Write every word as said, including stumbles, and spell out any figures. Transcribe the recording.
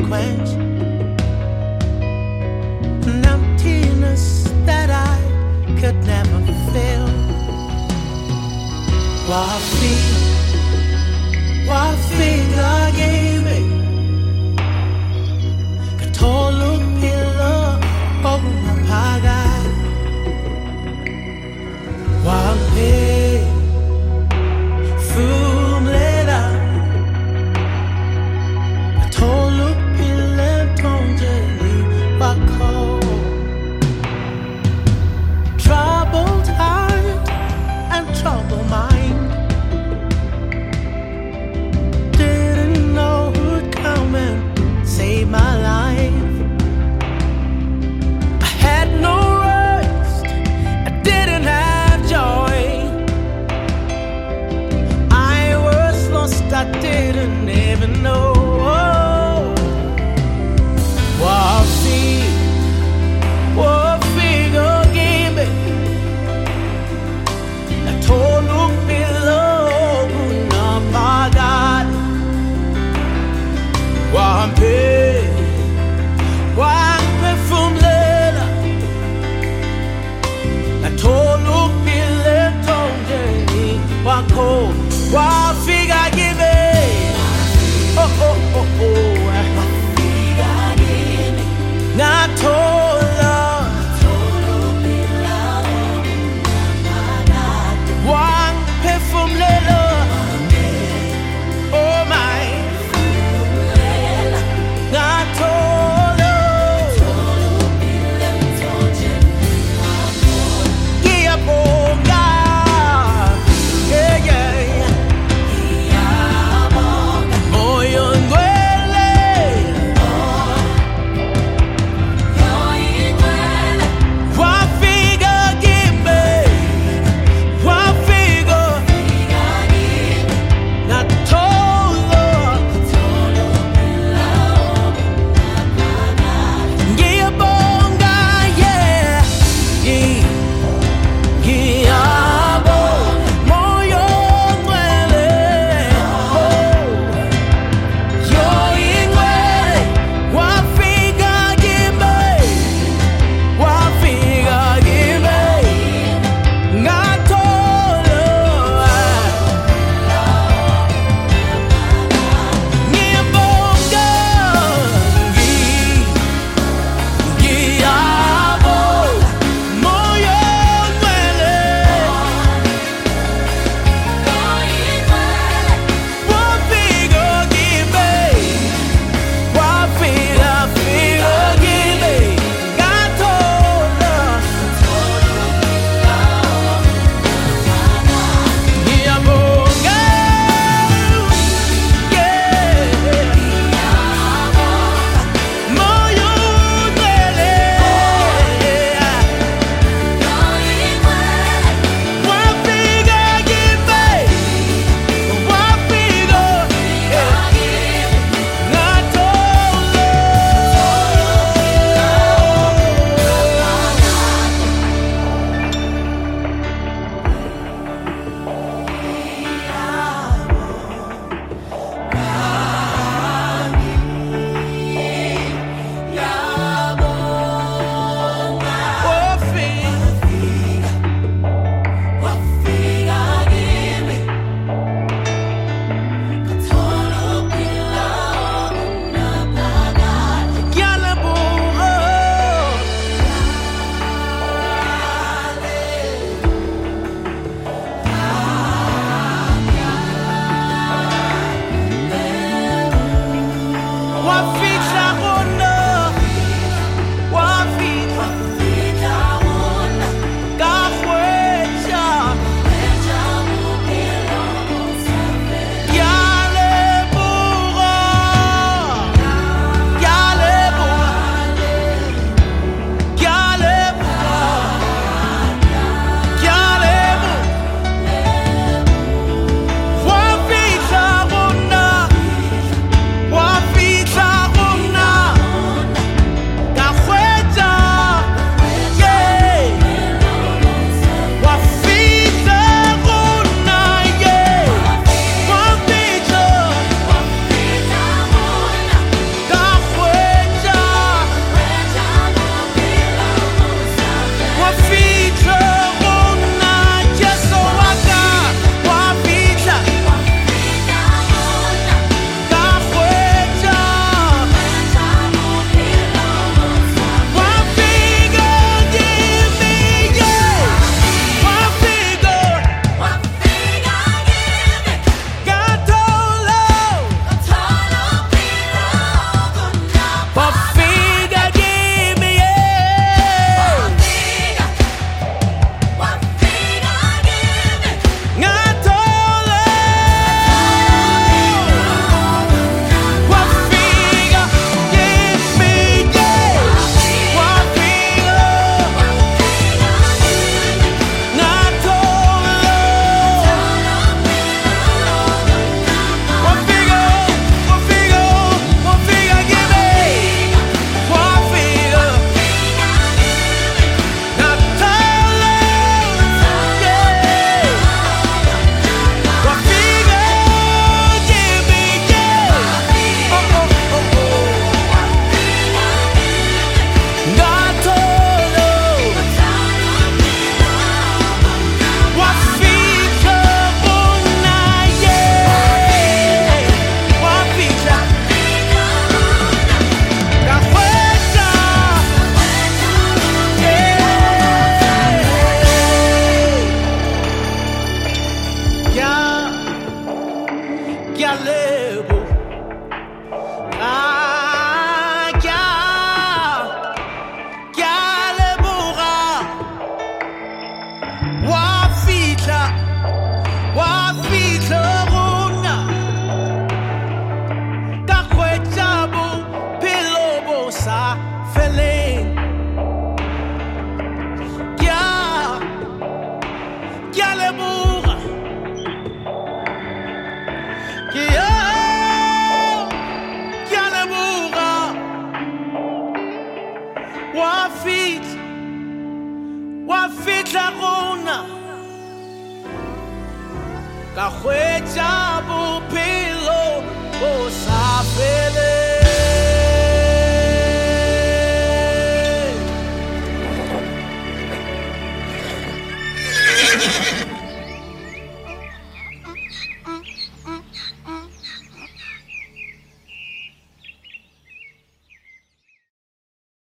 quench an emptiness that I could never fill. What feel, what figure gave me the tall pillar of my paga. One pay, fool later, the tall pillar don't jelly what cold. Troubled heart and troubled mind. Save my life. I had no rest, I didn't have joy. I was lost, I didn't even know. What fear, what figure gave me a total pillow, not forgot. One pay, one perfume later, I told you Billy Tony, one cold, one figure give me. Oh, oh, oh, oh, not told love, one perfume later. Oh my. Yeah, yeah. tla rona ka hwetša bophelo bo sa fele.